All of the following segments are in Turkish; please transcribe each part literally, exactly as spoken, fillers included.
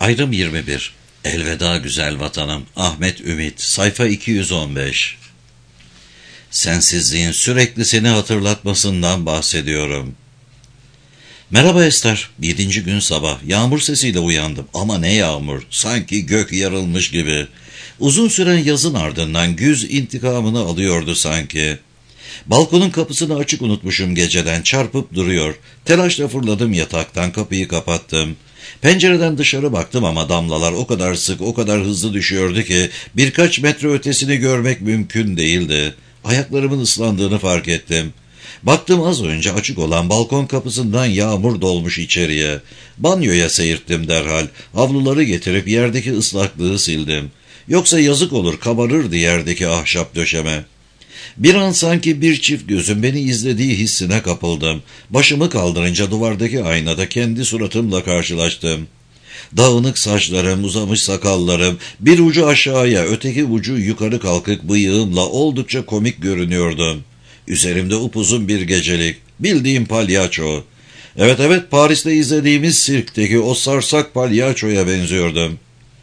Ayrım yirmi bir. Elveda güzel vatanım. Ahmet Ümit. Sayfa iki yüz on beş. Sensizliğin sürekli seni hatırlatmasından bahsediyorum. Merhaba Ester. Yedinci gün sabah. Yağmur sesiyle uyandım. Ama ne yağmur. Sanki gök yarılmış gibi. Uzun süren yazın ardından güz intikamını alıyordu sanki. Balkonun kapısını açık unutmuşum geceden. Çarpıp duruyor. Telaşla fırladım yataktan, kapıyı kapattım. Pencereden dışarı baktım ama damlalar o kadar sık, o kadar hızlı düşüyordu ki birkaç metre ötesini görmek mümkün değildi. Ayaklarımın ıslandığını fark ettim. Baktım, az önce açık olan balkon kapısından yağmur dolmuş içeriye. Banyoya seyirttim derhal. Havluları getirip yerdeki ıslaklığı sildim. Yoksa yazık olur, kabarırdı yerdeki ahşap döşeme. Bir an sanki bir çift gözün beni izlediği hissine kapıldım. Başımı kaldırınca duvardaki aynada kendi suratımla karşılaştım. Dağınık saçlarım, uzamış sakallarım, bir ucu aşağıya, öteki ucu yukarı kalkık bıyığımla oldukça komik görünüyordum. Üzerimde upuzun bir gecelik, bildiğim palyaço. Evet evet, Paris'te izlediğimiz sirkteki o sarsak palyaçoya benziyordum.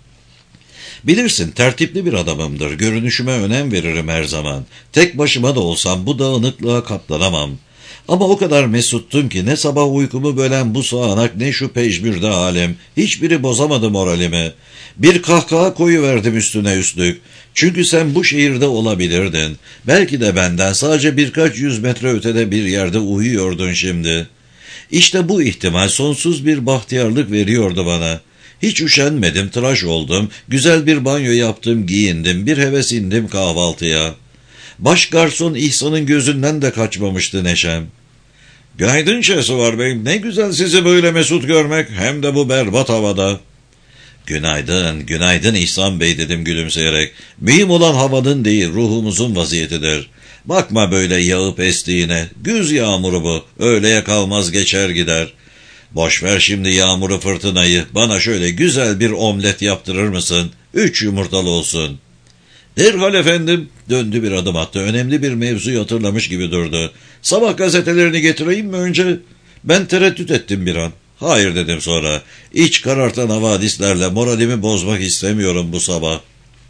Bilirsin, tertipli bir adamımdır. Görünüşüme önem veririm her zaman. Tek başıma da olsam bu dağınıklığa katlanamam. Ama o kadar mesuttum ki ne sabah uykumu bölen bu sağanak, ne şu pejmürde halim. Hiçbiri bozamadı moralimi. Bir kahkaha koyuverdim üstüne üstlük. Çünkü sen bu şehirde olabilirdin. Belki de benden sadece birkaç yüz metre ötede bir yerde uyuyordun şimdi. İşte bu ihtimal sonsuz bir bahtiyarlık veriyordu bana. Hiç üşenmedim, tıraş oldum, güzel bir banyo yaptım, giyindim, bir heves indim kahvaltıya. Baş garson İhsan'ın gözünden de kaçmamıştı neşem. "Günaydın Şehsuvar Bey, ne güzel sizi böyle mesut görmek, hem de bu berbat havada." "Günaydın, günaydın İhsan Bey," dedim gülümseyerek. "Mühim olan havanın değil, ruhumuzun vaziyetidir. Bakma böyle yağıp estiğine, güz yağmuru bu, öğleye kalmaz geçer gider. Boş ver şimdi yağmuru fırtınayı, bana şöyle güzel bir omlet yaptırır mısın? Üç yumurtalı olsun." "Derhal efendim," döndü, bir adım attı, önemli bir mevzuyu hatırlamış gibi durdu. "Sabah gazetelerini getireyim mi önce?" Ben tereddüt ettim bir an. "Hayır," dedim sonra. "İç karartan havadislerle moralimi bozmak istemiyorum bu sabah."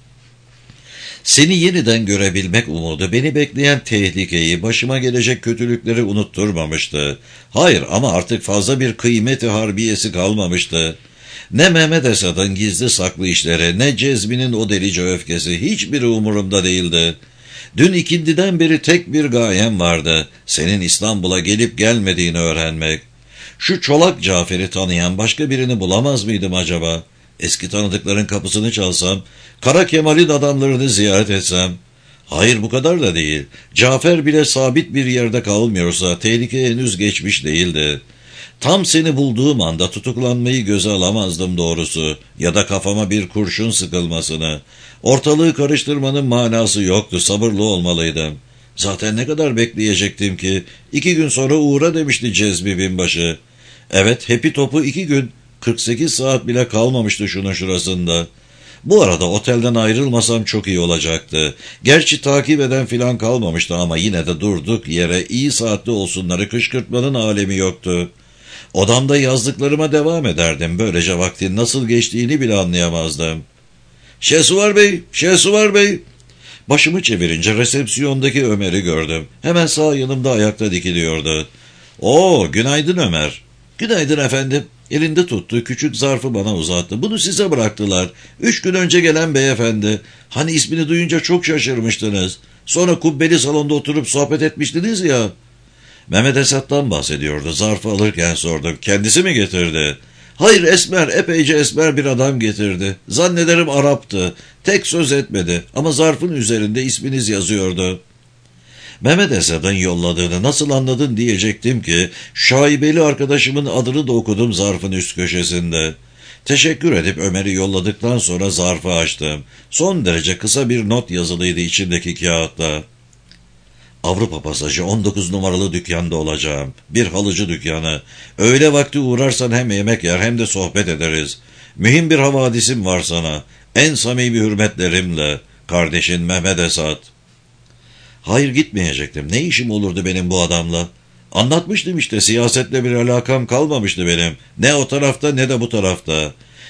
Seni yeniden görebilmek umudu beni bekleyen tehlikeyi, başıma gelecek kötülükleri unutturmamıştı. Hayır, ama artık fazla bir kıymeti harbiyesi kalmamıştı. Ne Mehmet Esad'ın gizli saklı işleri, ne Cezmi'nin o delice öfkesi, hiçbiri umurumda değildi. Dün ikindiden beri tek bir gayem vardı. Senin İstanbul'a gelip gelmediğini öğrenmek. Şu Çolak Cafer'i tanıyan başka birini bulamaz mıydım acaba? Eski tanıdıkların kapısını çalsam, Kara Kemal'in adamlarını ziyaret etsem. Hayır, bu kadar da değil. Cafer bile sabit bir yerde kalmıyorsa tehlike henüz geçmiş değildi. Tam seni bulduğum anda tutuklanmayı göze alamazdım doğrusu, ya da kafama bir kurşun sıkılmasını. Ortalığı karıştırmanın manası yoktu, sabırlı olmalıydım. Zaten ne kadar bekleyecektim ki? İki gün sonra uğra demişti Cezmi binbaşı. Evet, hepi topu iki gün, kırk sekiz saat bile kalmamıştı şunun şurasında. Bu arada otelden ayrılmasam çok iyi olacaktı. Gerçi takip eden filan kalmamıştı ama yine de durduk yere iyi saatli olsunları kışkırtmanın alemi yoktu. Odamda yazdıklarıma devam ederdim. Böylece vaktin nasıl geçtiğini bile anlayamazdım. "Şehsuvar Bey, Şehsuvar Bey." Başımı çevirince resepsiyondaki Ömer'i gördüm. Hemen sağ yanımda ayakta dikiliyordu. "Oo, günaydın Ömer." "Günaydın efendim." Elinde tuttu, küçük zarfı bana uzattı. "Bunu size bıraktılar. Üç gün önce gelen beyefendi. Hani ismini duyunca çok şaşırmıştınız. Sonra kubbeli salonda oturup sohbet etmiştiniz ya." Mehmet Esat'tan bahsediyordu. Zarfı alırken sordum. "Kendisi mi getirdi?" "Hayır, esmer, epeyce esmer bir adam getirdi. Zannederim Arap'tı. Tek söz etmedi ama zarfın üzerinde isminiz yazıyordu." Mehmet Esad'ın yolladığını nasıl anladın diyecektim ki, şaibeli arkadaşımın adını da okudum zarfın üst köşesinde. Teşekkür edip Ömer'i yolladıktan sonra zarfı açtım. Son derece kısa bir not yazılıydı içindeki kağıtta. "Avrupa Pasajı on dokuz numaralı dükkanda olacağım. Bir halıcı dükkanı. Öğle vakti uğrarsan hem yemek yer hem de sohbet ederiz. Mühim bir havadisim var sana. En samimi hürmetlerimle. Kardeşin Mehmet Esad." Hayır, gitmeyecektim. Ne işim olurdu benim bu adamla? Anlatmıştım işte, siyasetle bir alakam kalmamıştı benim. Ne o tarafta ne de bu tarafta.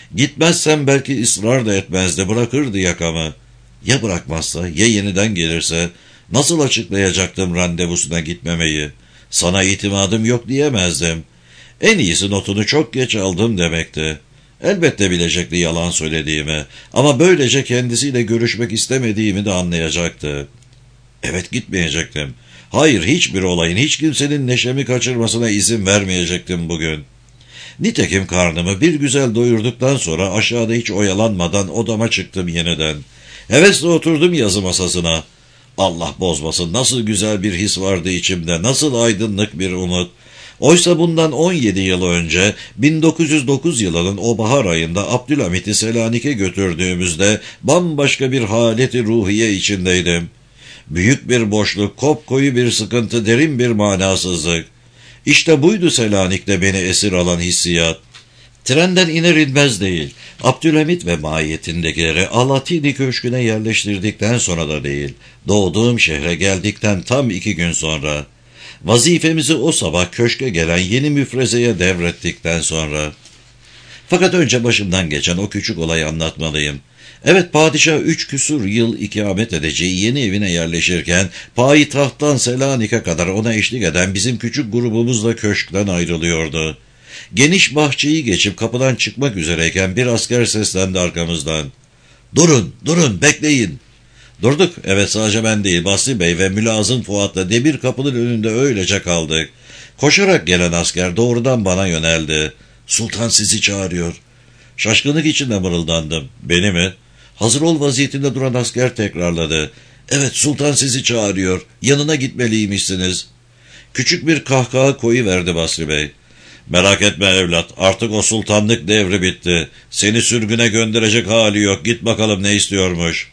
Gitmezsem belki ısrar da etmezdi, bırakırdı yakamı. Ya bırakmazsa, ya yeniden gelirse, nasıl açıklayacaktım randevusuna gitmemeyi? Sana itimadım yok diyemezdim. En iyisi notunu çok geç aldım demekti. Elbette bilecekti yalan söylediğimi, ama böylece kendisiyle görüşmek istemediğimi de anlayacaktı. Evet, gitmeyecektim. Hayır, hiçbir olayın, hiç kimsenin neşemi kaçırmasına izin vermeyecektim bugün. Nitekim karnımı bir güzel doyurduktan sonra aşağıda hiç oyalanmadan odama çıktım yeniden. Hevesle oturdum yazı masasına. Allah bozmasın, nasıl güzel bir his vardı içimde, nasıl aydınlık bir umut. Oysa bundan on yedi yıl önce, bin dokuz yüz dokuz yılının o bahar ayında Abdülhamit'i Selanik'e götürdüğümüzde bambaşka bir haleti ruhiye içindeydim. Büyük bir boşluk, kopkoyu bir sıkıntı, derin bir manasızlık. İşte buydu Selanik'te beni esir alan hissiyat. Trenden iner inmez değil, Abdülhamit ve mahiyetindekileri Alatini Köşkü'ne yerleştirdikten sonra da değil, doğduğum şehre geldikten tam iki gün sonra, vazifemizi o sabah köşke gelen yeni müfrezeye devrettikten sonra. Fakat önce başımdan geçen o küçük olayı anlatmalıyım. Evet, padişah üç küsur yıl ikamet edeceği yeni evine yerleşirken, payitahttan Selanik'e kadar ona eşlik eden bizim küçük grubumuzla köşkten ayrılıyordu. Geniş bahçeyi geçip kapıdan çıkmak üzereyken bir asker seslendi arkamızdan. "Durun, durun, bekleyin." Durduk. Evet, sadece ben değil, Basri Bey ve Mülazım Fuat'la demir kapının önünde öylece kaldık. Koşarak gelen asker doğrudan bana yöneldi. "Sultan sizi çağırıyor." Şaşkınlık içinde mırıldandım. "Beni mi?" Hazır ol vaziyetinde duran asker tekrarladı. "Evet, sultan sizi çağırıyor. Yanına gitmeliymişsiniz." Küçük bir kahkaha koyuverdi Basri Bey. "Merak etme evlat, artık o sultanlık devri bitti. Seni sürgüne gönderecek hali yok. Git bakalım ne istiyormuş."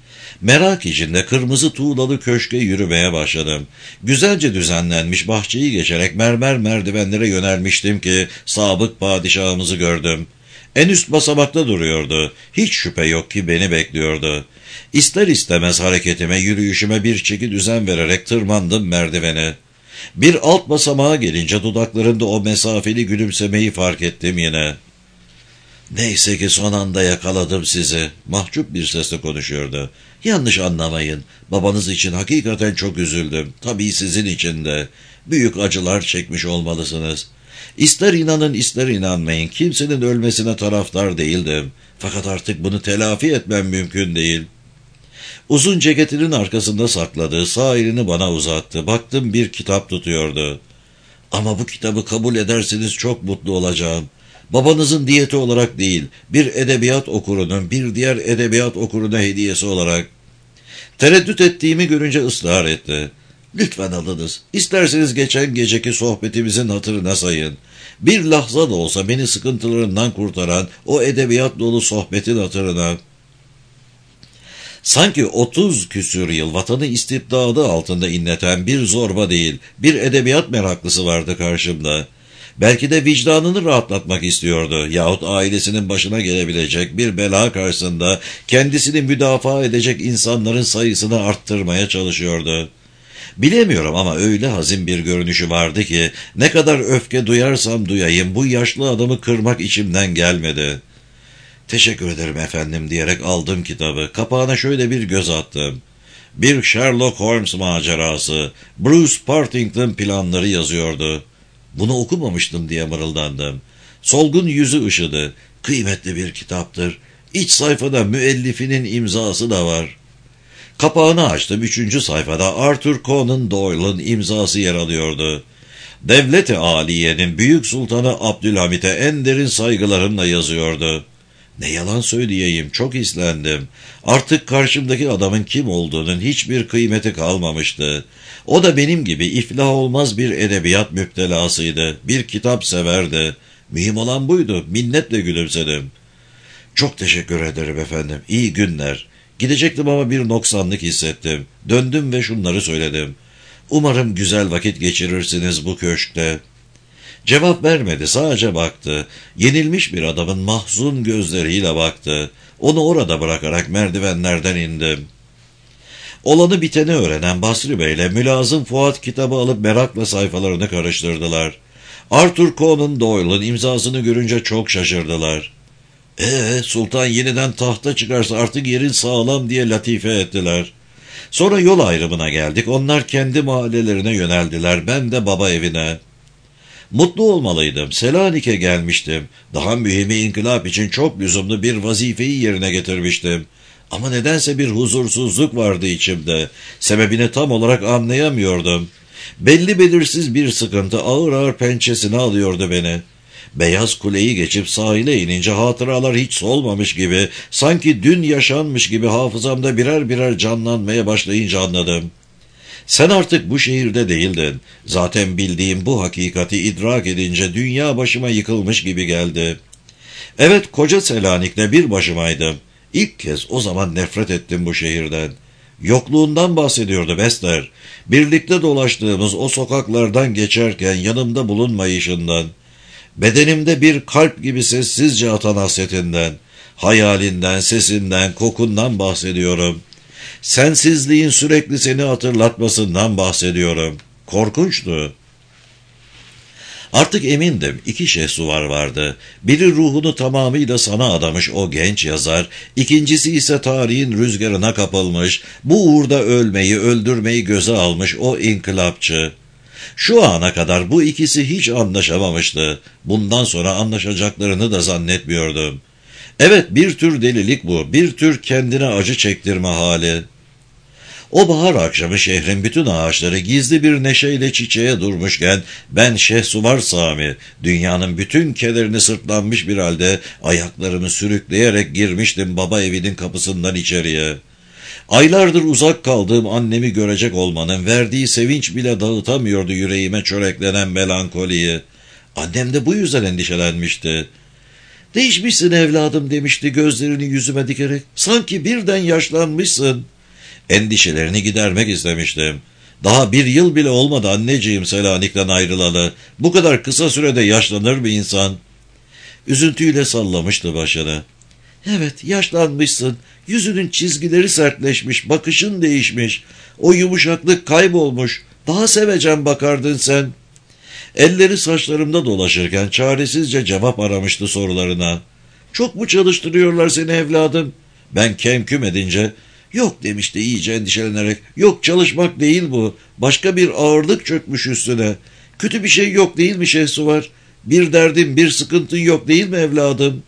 Merak içinde kırmızı tuğlalı köşke yürümeye başladım. Güzelce düzenlenmiş bahçeyi geçerek mermer merdivenlere yönelmiştim ki sabık padişahımızı gördüm. En üst basamakta duruyordu. Hiç şüphe yok ki beni bekliyordu. İster istemez hareketime, yürüyüşüme bir çeki düzen vererek tırmandım merdiveni. Bir alt basamağa gelince dudaklarında o mesafeli gülümsemeyi fark ettim yine. "Neyse ki son anda yakaladım sizi." Mahcup bir sesle konuşuyordu. "Yanlış anlamayın. Babanız için hakikaten çok üzüldüm. Tabii sizin için de. Büyük acılar çekmiş olmalısınız. İster inanın ister inanmayın, kimsenin ölmesine taraftar değildim. Fakat artık bunu telafi etmem mümkün değil." Uzun ceketinin arkasında sakladığı sağ elini bana uzattı. Baktım bir kitap tutuyordu. "Ama bu kitabı kabul ederseniz çok mutlu olacağım. Babanızın diyeti olarak değil, bir edebiyat okurunun bir diğer edebiyat okuruna hediyesi olarak." Tereddüt ettiğimi görünce ısrar etti. "Lütfen alınız. İsterseniz geçen geceki sohbetimizin hatırına sayın. Bir lahza da olsa beni sıkıntılarından kurtaran o edebiyat dolu sohbetin hatırına." Sanki otuz küsür yıl vatanı istibdadı altında inleten bir zorba değil, bir edebiyat meraklısı vardı karşımda. Belki de vicdanını rahatlatmak istiyordu yahut ailesinin başına gelebilecek bir bela karşısında kendisini müdafaa edecek insanların sayısını arttırmaya çalışıyordu. Bilemiyorum ama öyle hazin bir görünüşü vardı ki ne kadar öfke duyarsam duyayım bu yaşlı adamı kırmak içimden gelmedi. "Teşekkür ederim efendim" diyerek aldım kitabı. Kapağına şöyle bir göz attım. Bir Sherlock Holmes macerası, Bruce Partington planları yazıyordu. "Bunu okumamıştım" diye mırıldandım. Solgun yüzü ışıdı. "Kıymetli bir kitaptır. İç sayfada müellifinin imzası da var." Kapağını açtım. Üçüncü sayfada Arthur Conan Doyle'ın imzası yer alıyordu. "Devlet-i Aliye'nin Büyük Sultanı Abdülhamit'e en derin saygılarımla" yazıyordu. Ne yalan söyleyeyim, çok hislendim. Artık karşımdaki adamın kim olduğunun hiçbir kıymeti kalmamıştı. O da benim gibi iflah olmaz bir edebiyat müptelasıydı. Bir kitap severdi. Mühim olan buydu. Minnetle gülümsedim. "Çok teşekkür ederim efendim. İyi günler." Gidecektim ama bir noksanlık hissettim. Döndüm ve şunları söyledim. "Umarım güzel vakit geçirirsiniz bu köşkte." Cevap vermedi, sadece baktı. Yenilmiş bir adamın mahzun gözleriyle baktı. Onu orada bırakarak merdivenlerden indim. Olanı biteni öğrenen Basri Bey ile Mülazım Fuat kitabı alıp merakla sayfalarını karıştırdılar. Arthur Conan Doyle'ın imzasını görünce çok şaşırdılar. Ee, sultan yeniden tahta çıkarsa artık yerin sağlam diye latife ettiler. Sonra yol ayrımına geldik. Onlar kendi mahallelerine yöneldiler. Ben de baba evine. Mutlu olmalıydım. Selanik'e gelmiştim. Daha mühimi inkılap için çok lüzumlu bir vazifeyi yerine getirmiştim. Ama nedense bir huzursuzluk vardı içimde. Sebebini tam olarak anlayamıyordum. Belli belirsiz bir sıkıntı ağır ağır pençesine alıyordu beni. Beyaz Kule'yi geçip sahile inince hatıralar hiç solmamış gibi, sanki dün yaşanmış gibi hafızamda birer birer canlanmaya başlayınca anladım. Sen artık bu şehirde değildin. Zaten bildiğim bu hakikati idrak edince dünya başıma yıkılmış gibi geldi. Evet, koca Selanik'le bir başımaydım. İlk kez o zaman nefret ettim bu şehirden. Yokluğundan bahsediyordu Bester. Birlikte dolaştığımız o sokaklardan geçerken yanımda bulunmayışından. Bedenimde bir kalp gibi sessizce atan hasretinden, hayalinden, sesinden, kokundan bahsediyorum. Sensizliğin sürekli seni hatırlatmasından bahsediyorum. Korkunçtu. Artık emindim, iki Şehsuvar vardı. Biri ruhunu tamamıyla sana adamış o genç yazar, ikincisi ise tarihin rüzgarına kapılmış, bu uğurda ölmeyi, öldürmeyi göze almış o inkılapçı. Şu ana kadar bu ikisi hiç anlaşamamıştı. Bundan sonra anlaşacaklarını da zannetmiyordum. Evet, bir tür delilik bu, bir tür kendine acı çektirme hali. O bahar akşamı şehrin bütün ağaçları gizli bir neşeyle çiçeğe durmuşken ben Şehsuvar Sami, dünyanın bütün kederini sırtlanmış bir halde ayaklarımı sürükleyerek girmiştim baba evinin kapısından içeriye. Aylardır uzak kaldığım annemi görecek olmanın verdiği sevinç bile dağıtamıyordu yüreğime çöreklenen melankoliyi. Annem de bu yüzden endişelenmişti. "Değişmişsin evladım," demişti gözlerini yüzüme dikerek. "Sanki birden yaşlanmışsın." Endişelerini gidermek istemiştim. Daha bir yıl bile olmadı anneciğim Selanik'ten ayrılalı. Bu kadar kısa sürede yaşlanır mı insan? Üzüntüyle sallamıştı başını. "Evet, yaşlanmışsın. Yüzünün çizgileri sertleşmiş, bakışın değişmiş. O yumuşaklık kaybolmuş. Daha sevecen bakardın sen." Elleri saçlarımda dolaşırken çaresizce cevap aramıştı sorularına. "Çok mu çalıştırıyorlar seni evladım?" Ben kemküm edince, "Yok," demişti iyice endişelenerek. "Yok, çalışmak değil bu. Başka bir ağırlık çökmüş üstüne. Kötü bir şey yok değil mi Şehsuvar? Bir derdin, bir sıkıntın yok değil mi evladım?"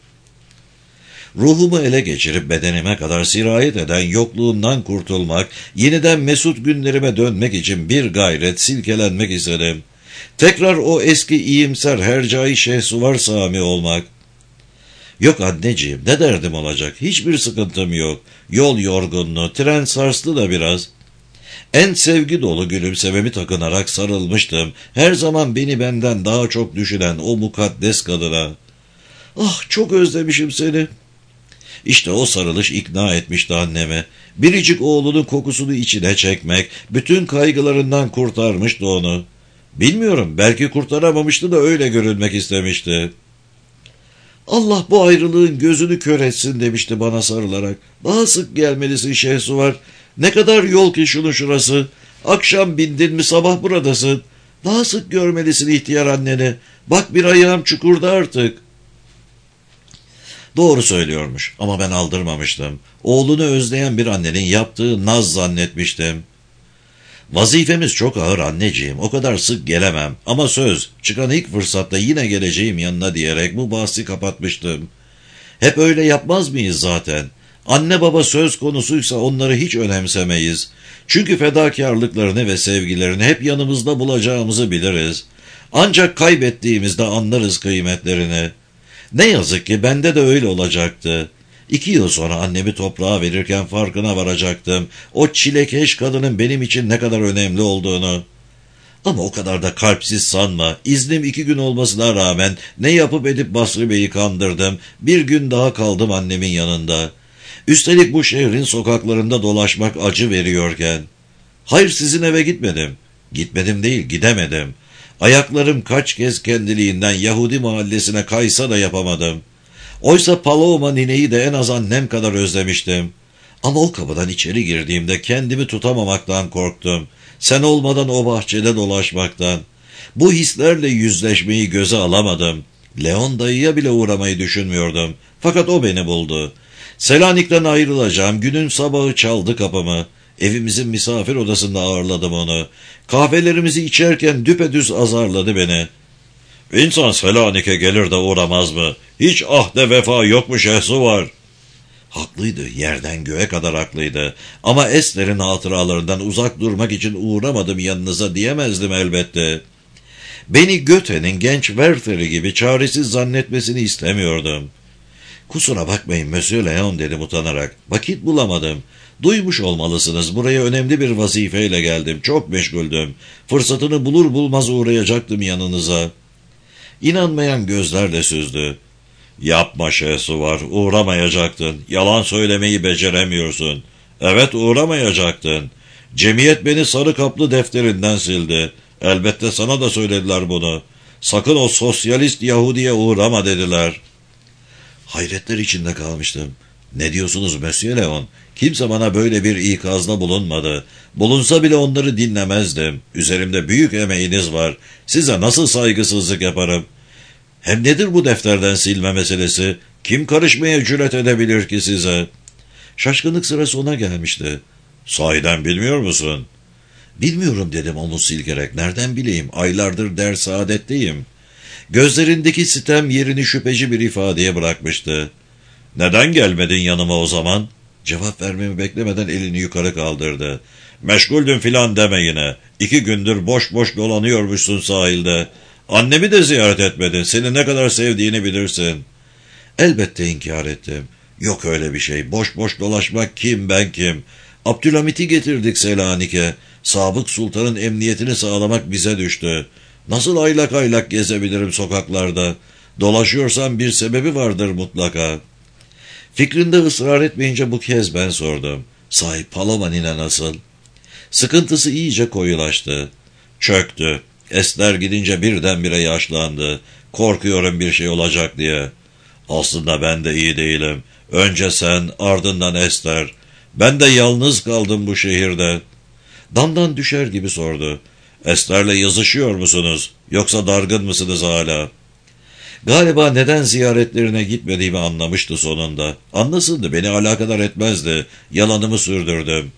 Ruhumu ele geçirip bedenime kadar sirayet eden yokluğundan kurtulmak, yeniden mesut günlerime dönmek için bir gayret, silkelenmek istedim. Tekrar o eski iyimser hercai Şehsuvar Sami olmak. "Yok anneciğim, ne derdim olacak? Hiçbir sıkıntım yok. Yol yorgunluğu, tren sarstı da biraz." En sevgi dolu gülümsememi takınarak sarılmıştım. Her zaman beni benden daha çok düşünen o mukaddes kadına. "Ah, çok özlemişim seni." İşte o sarılış ikna etmişti anneme. Biricik oğlunun kokusunu içine çekmek, bütün kaygılarından kurtarmıştı onu. Bilmiyorum, belki kurtaramamıştı da öyle görünmek istemişti. "Allah bu ayrılığın gözünü kör etsin," demişti bana sarılarak. "Daha sık gelmelisin Şehsuvar. Ne kadar yol ki şunun şurası. Akşam bindin mi sabah buradasın. Daha sık görmelisin ihtiyar anneni. Bak, bir ayağım çukurda artık." Doğru söylüyormuş ama ben aldırmamıştım. Oğlunu özleyen bir annenin yaptığı naz zannetmiştim. "Vazifemiz çok ağır anneciğim, o kadar sık gelemem ama söz, çıkan ilk fırsatta yine geleceğim yanına," diyerek bu bahsi kapatmıştım. Hep öyle yapmaz mıyız zaten? Anne baba söz konusuysa onları hiç önemsemeyiz. Çünkü fedakarlıklarını ve sevgilerini hep yanımızda bulacağımızı biliriz. Ancak kaybettiğimizde anlarız kıymetlerini. Ne yazık ki bende de öyle olacaktı. İki yıl sonra annemi toprağa verirken farkına varacaktım. O çilekeş kadının benim için ne kadar önemli olduğunu. Ama o kadar da kalpsiz sanma. İznim iki gün olmasına rağmen ne yapıp edip Basri Bey'i kandırdım. Bir gün daha kaldım annemin yanında. Üstelik bu şehrin sokaklarında dolaşmak acı veriyorken. Hayır, sizin eve gitmedim. Gitmedim değil, gidemedim. Ayaklarım kaç kez kendiliğinden Yahudi mahallesine kaysa da yapamadım. Oysa Paloma nineyi de en az annem kadar özlemiştim. Ama o kapıdan içeri girdiğimde kendimi tutamamaktan korktum. Sen olmadan o bahçede dolaşmaktan. Bu hislerle yüzleşmeyi göze alamadım. Leon dayıya bile uğramayı düşünmüyordum. Fakat o beni buldu. Selanik'ten ayrılacağım. Günün sabahı çaldı kapımı. Evimizin misafir odasında ağırladım onu. Kahvelerimizi içerken düpedüz azarladı beni. İnsan Selanik'e gelir de uğramaz mı? Hiç ahde vefa yok mu Şehsuvar? Haklıydı, yerden göğe kadar haklıydı. Ama Esther'in hatıralarından uzak durmak için uğramadım yanınıza diyemezdim elbette. Beni Göte'nin genç Werther'i gibi çaresiz zannetmesini istemiyordum. Kusura bakmayın Monsieur Léon dedim utanarak. Vakit bulamadım. Duymuş olmalısınız, buraya önemli bir vazifeyle geldim. Çok meşguldüm. Fırsatını bulur bulmaz uğrayacaktım yanınıza. İnanmayan gözlerle süzdü. Yapma Şehsuvar, uğramayacaktın. Yalan söylemeyi beceremiyorsun. Evet, uğramayacaktın. Cemiyet beni sarı kaplı defterinden sildi. Elbette sana da söylediler bunu. Sakın o sosyalist Yahudi'ye uğrama dediler. Hayretler içinde kalmıştım. Ne diyorsunuz Monsieur Léon? Kimse bana böyle bir ikazda bulunmadı. Bulunsa bile onları dinlemezdim. Üzerimde büyük emeğiniz var. Size nasıl saygısızlık yaparım? Hem nedir bu defterden silme meselesi? Kim karışmaya cüret edebilir ki size? Şaşkınlık sırası ona gelmişti. Sahiden bilmiyor musun? Bilmiyorum dedim omuz silkerek. Nereden bileyim? Aylardır der saadetteyim. Gözlerindeki sitem yerini şüpheci bir ifadeye bırakmıştı. Neden gelmedin yanıma o zaman? Cevap vermemi beklemeden elini yukarı kaldırdı. Meşguldün filan deme yine. İki gündür boş boş dolanıyormuşsun sahilde. Annemi de ziyaret etmedin. Seni ne kadar sevdiğini bilirsin. Elbette inkar ettim. Yok öyle bir şey. Boş boş dolaşmak kim ben kim? Abdülhamit'i getirdik Selanik'e. Sabık Sultan'ın emniyetini sağlamak bize düştü. Nasıl aylak aylak gezebilirim sokaklarda? Dolaşıyorsam bir sebebi vardır mutlaka. Fikrinde ısrar etmeyince bu kez ben sordum. Sahi Paloma nine nasıl? Sıkıntısı iyice koyulaştı. Çöktü. Esther gidince birdenbire yaşlandı. Korkuyorum bir şey olacak diye. Aslında ben de iyi değilim. Önce sen, ardından Esther. Ben de yalnız kaldım bu şehirde. Damdan düşer gibi sordu. Esther'le yazışıyor musunuz? Yoksa dargın mısınız hala? Galiba neden ziyaretlerine gitmediğimi anlamıştı sonunda. Anlasındı, beni alakadar etmezdi. Yalanımı sürdürdüm.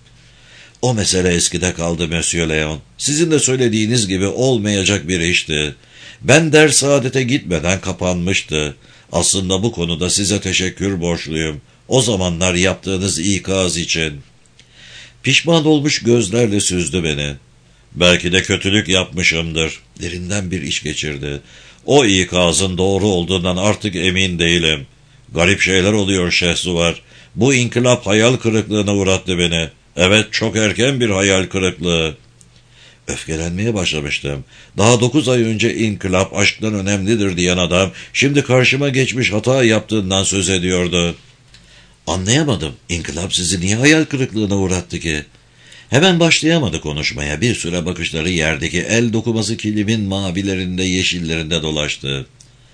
O mesele eskide kaldı Monsieur Léon. Sizin de söylediğiniz gibi olmayacak bir işti. Ben der saadete gitmeden kapanmıştı. Aslında bu konuda size teşekkür borçluyum. O zamanlar yaptığınız ikaz için. Pişman olmuş gözlerle süzdü beni. Belki de kötülük yapmışımdır. Derinden bir iş geçirdi. O ikazın doğru olduğundan artık emin değilim. Garip şeyler oluyor Şehsuvar. Bu inkılap hayal kırıklığına uğrattı beni. Evet, çok erken bir hayal kırıklığı. Öfkelenmeye başlamıştım. Daha dokuz ay önce inkılap aşktan önemlidir diyen adam, şimdi karşıma geçmiş hata yaptığından söz ediyordu. Anlayamadım. İnkılap sizi niye hayal kırıklığına uğrattı ki? Hemen başlayamadı konuşmaya. Bir süre bakışları yerdeki el dokuması kilimin mavilerinde, yeşillerinde dolaştı.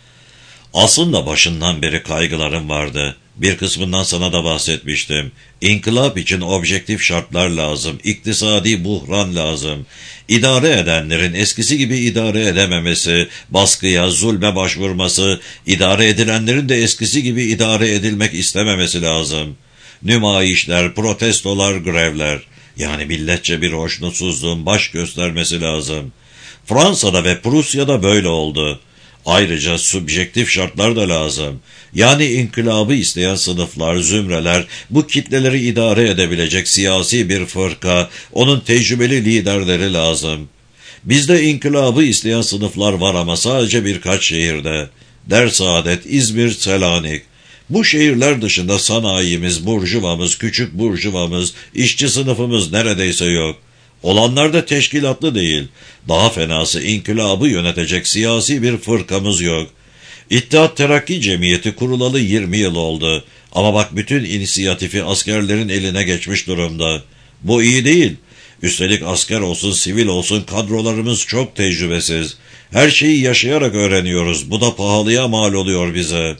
Aslında başından beri kaygılarım vardı. Bir kısmından sana da bahsetmiştim. İnkılap için objektif şartlar lazım. İktisadi buhran lazım. İdare edenlerin eskisi gibi idare edememesi, baskıya, zulme başvurması, idare edilenlerin de eskisi gibi idare edilmek istememesi lazım. Nümayişler, protestolar, grevler. Yani milletçe bir hoşnutsuzluğun baş göstermesi lazım. Fransa'da ve Prusya'da böyle oldu. Ayrıca subjektif şartlar da lazım. Yani inkılabı isteyen sınıflar, zümreler, bu kitleleri idare edebilecek siyasi bir fırka, onun tecrübeli liderleri lazım. Bizde inkılabı isteyen sınıflar var ama sadece birkaç şehirde. Dersaadet, İzmir, Selanik. Bu şehirler dışında sanayimiz, burjuvamız, küçük burjuvamız, işçi sınıfımız neredeyse yok. Olanlar da teşkilatlı değil. Daha fenası inkılabı yönetecek siyasi bir fırkamız yok. İttihat Terakki Cemiyeti kurulalı yirmi yıl oldu. Ama bak bütün inisiyatifi askerlerin eline geçmiş durumda. Bu iyi değil. Üstelik asker olsun, sivil olsun kadrolarımız çok tecrübesiz. Her şeyi yaşayarak öğreniyoruz. Bu da pahalıya mal oluyor bize.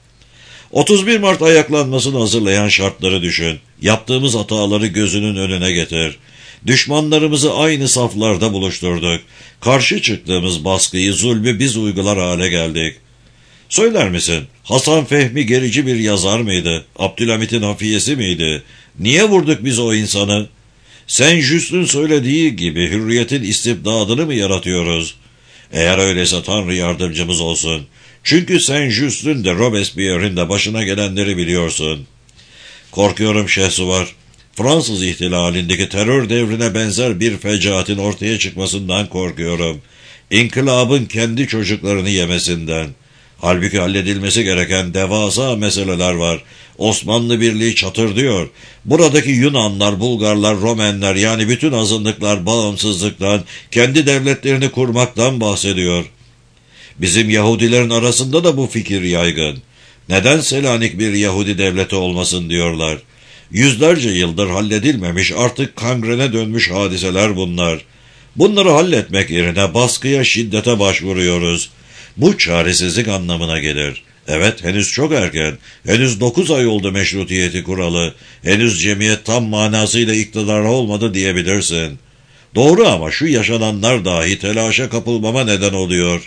otuz bir Mart ayaklanmasını hazırlayan şartları düşün. Yaptığımız hataları gözünün önüne getir. Düşmanlarımızı aynı saflarda buluşturduk. Karşı çıktığımız baskıyı, zulmü biz uygular hale geldik. Söyler misin, Hasan Fehmi gerici bir yazar mıydı? Abdülhamit'in hafiyesi miydi? Niye vurduk biz o insanı? Saint-Just'un söylediği gibi hürriyetin istibdadını mı yaratıyoruz? Eğer öyleyse Tanrı yardımcımız olsun. Çünkü Saint-Just'un de Robespierre'in de başına gelenleri biliyorsun. Korkuyorum Şehsuvar. Fransız ihtilalindeki terör devrine benzer bir fecaatin ortaya çıkmasından korkuyorum. İnkılabın kendi çocuklarını yemesinden. Halbuki halledilmesi gereken devasa meseleler var. Osmanlı Birliği çatırdıyor. Buradaki Yunanlar, Bulgarlar, Romenler yani bütün azınlıklar bağımsızlıktan, kendi devletlerini kurmaktan bahsediyor. Bizim Yahudilerin arasında da bu fikir yaygın. Neden Selanik bir Yahudi devleti olmasın diyorlar. Yüzlerce yıldır halledilmemiş, artık kangrene dönmüş hadiseler bunlar. Bunları halletmek yerine baskıya, şiddete başvuruyoruz. Bu çaresizlik anlamına gelir. Evet, henüz çok erken. Henüz dokuz ay oldu meşrutiyeti kuralı. Henüz cemiyet tam manasıyla iktidara olmadı diyebilirsin. Doğru ama şu yaşananlar dahi telaşa kapılmama neden oluyor.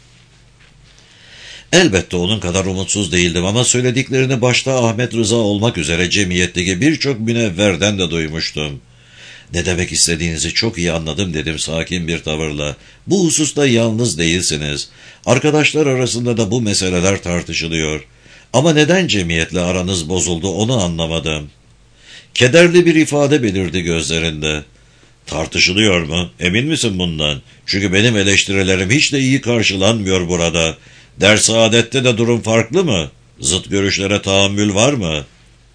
Elbette onun kadar umutsuz değildim ama söylediklerini başta Ahmet Rıza olmak üzere cemiyetteki birçok münevverden de duymuştum. Ne demek istediğinizi çok iyi anladım dedim sakin bir tavırla. Bu hususta yalnız değilsiniz. Arkadaşlar arasında da bu meseleler tartışılıyor. Ama neden cemiyetle aranız bozuldu onu anlamadım. Kederli bir ifade belirdi gözlerinde. Tartışılıyor mu? Emin misin bundan? Çünkü benim eleştirilerim hiç de iyi karşılanmıyor burada. Ders adette de durum farklı mı? Zıt görüşlere tahammül var mı?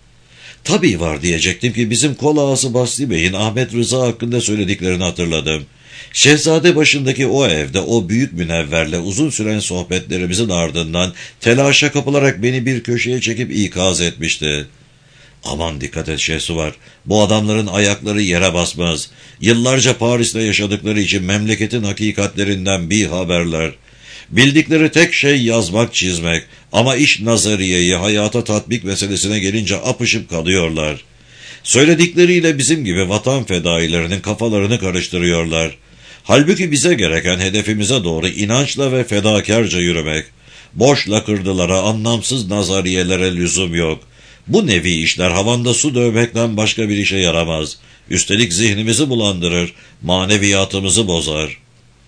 Tabii var diyecektim ki bizim kol ağası Basri Bey'in Ahmet Rıza hakkında söylediklerini hatırladım. Şehzade başındaki o evde o büyük münevverle uzun süren sohbetlerimizin ardından telaşa kapılarak beni bir köşeye çekip ikaz etmişti. Aman dikkat et Şehsuvar, bu adamların ayakları yere basmaz. Yıllarca Paris'te yaşadıkları için memleketin hakikatlerinden bir haberler. Bildikleri tek şey yazmak, çizmek ama iş nazariyeyi hayata tatbik meselesine gelince apışıp kalıyorlar. Söyledikleriyle bizim gibi vatan fedailerinin kafalarını karıştırıyorlar. Halbuki bize gereken hedefimize doğru inançla ve fedakarca yürümek. Boş lakırdılara, anlamsız nazariyelere lüzum yok. Bu nevi işler havanda su dövmekten başka bir işe yaramaz. Üstelik zihnimizi bulandırır, maneviyatımızı bozar.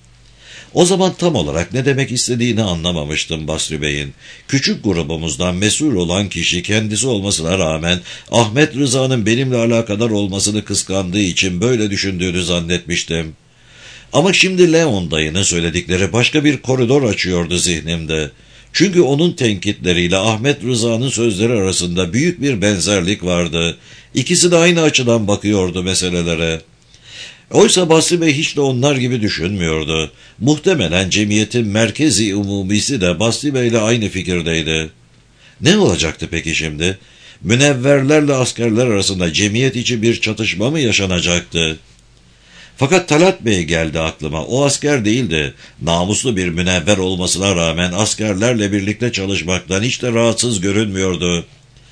O zaman tam olarak ne demek istediğini anlamamıştım Basri Bey'in. Küçük grubumuzdan mesul olan kişi kendisi olmasına rağmen Ahmet Rıza'nın benimle alakadar olmasını kıskandığı için böyle düşündüğünü zannetmiştim. Ama şimdi Leon dayının söyledikleri başka bir koridor açıyordu zihnimde. Çünkü onun tenkitleriyle Ahmet Rıza'nın sözleri arasında büyük bir benzerlik vardı. İkisi de aynı açıdan bakıyordu meselelere. Oysa Basri Bey hiç de onlar gibi düşünmüyordu. Muhtemelen cemiyetin merkezi umumisi de Basri Bey'le aynı fikirdeydi. Ne olacaktı peki şimdi? Münevverlerle askerler arasında cemiyet içi bir çatışma mı yaşanacaktı? Fakat Talat Bey geldi aklıma. O asker değildi. Namuslu bir münevver olmasına rağmen askerlerle birlikte çalışmaktan hiç de rahatsız görünmüyordu.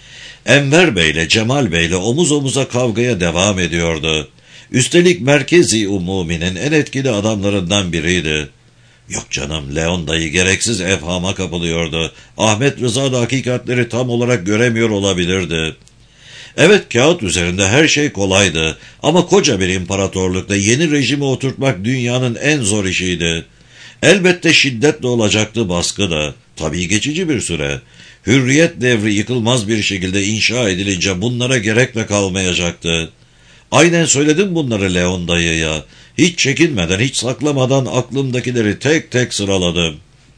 Enver Bey'le Cemal Bey'le omuz omuza kavgaya devam ediyordu. Üstelik merkezi umuminin en etkili adamlarından biriydi. Yok canım, Leon dayı gereksiz evhama kapılıyordu. Ahmet Rıza da hakikatleri tam olarak göremiyor olabilirdi. Evet, kağıt üzerinde her şey kolaydı ama koca bir imparatorlukta yeni rejimi oturtmak dünyanın en zor işiydi. Elbette şiddetle olacaktı baskı da, tabii geçici bir süre. Hürriyet devri yıkılmaz bir şekilde inşa edilince bunlara gerek de kalmayacaktı. Aynen söyledim bunları Leon dayıya. Hiç çekinmeden, hiç saklamadan aklımdakileri tek tek sıraladım.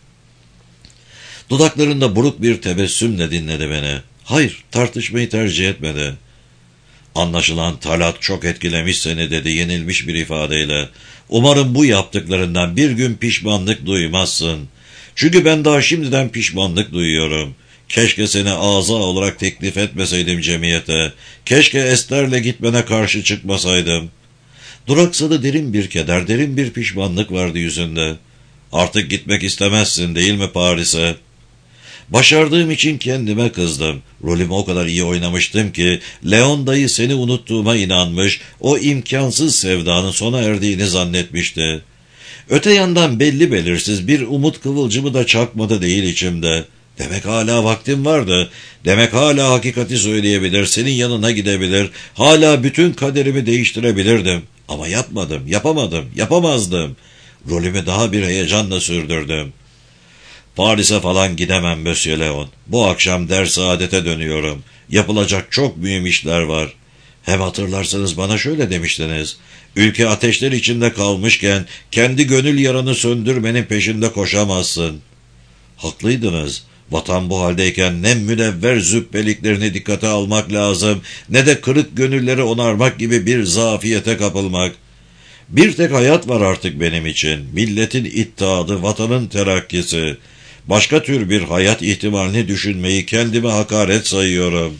Dudaklarında buruk bir tebessümle dinledi beni. Hayır, tartışmayı tercih etmedi. Anlaşılan Talat çok etkilemiş seni dedi yenilmiş bir ifadeyle. Umarım bu yaptıklarından bir gün pişmanlık duymazsın. Çünkü ben daha şimdiden pişmanlık duyuyorum. Keşke seni ağza olarak teklif etmeseydim cemiyete. Keşke Ester'le gitmene karşı çıkmasaydım. Duraksadı derin bir keder, derin bir pişmanlık vardı yüzünde. Artık gitmek istemezsin değil mi Paris'e? Başardığım için kendime kızdım. Rolümü o kadar iyi oynamıştım ki Leon dayı seni unuttuğuma inanmış, o imkansız sevdanın sona erdiğini zannetmişti. Öte yandan belli belirsiz bir umut kıvılcımı da çakmadı değil içimde. Demek hala vaktim vardı. Demek hala hakikati söyleyebilir, senin yanına gidebilir. Hala bütün kaderimi değiştirebilirdim. Ama yapmadım, yapamadım, yapamazdım. Rolümü daha bir heyecanla sürdürdüm. Paris'e falan gidemem Monsieur Leon. Bu akşam ders saadete dönüyorum. Yapılacak çok mühim işler var. Hem hatırlarsanız bana şöyle demiştiniz. Ülke ateşler içinde kalmışken kendi gönül yaranı söndürmenin peşinde koşamazsın. Haklıydınız. Vatan bu haldeyken ne münevver zübbeliklerini dikkate almak lazım, ne de kırık gönülleri onarmak gibi bir zafiyete kapılmak. Bir tek hayat var artık benim için. Milletin ittihadı, vatanın terakkisi. Başka tür bir hayat ihtimalini düşünmeyi kendime hakaret sayıyorum.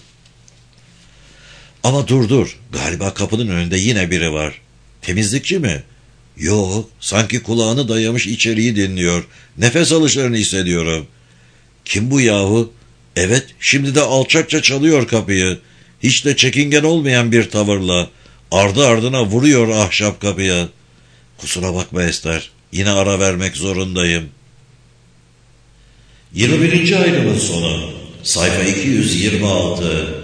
Ama dur dur, galiba kapının önünde yine biri var. Temizlikçi mi? Yok, sanki kulağını dayamış içeriği dinliyor. Nefes alışlarını hissediyorum. Kim bu yahu? Evet, şimdi de alçakça çalıyor kapıyı. Hiç de çekingen olmayan bir tavırla. Ardı ardına vuruyor ahşap kapıya. Kusura bakma Ester, yine ara vermek zorundayım. yirmi birinci ayrımın sonu. Sayfa iki yüz yirmi altı.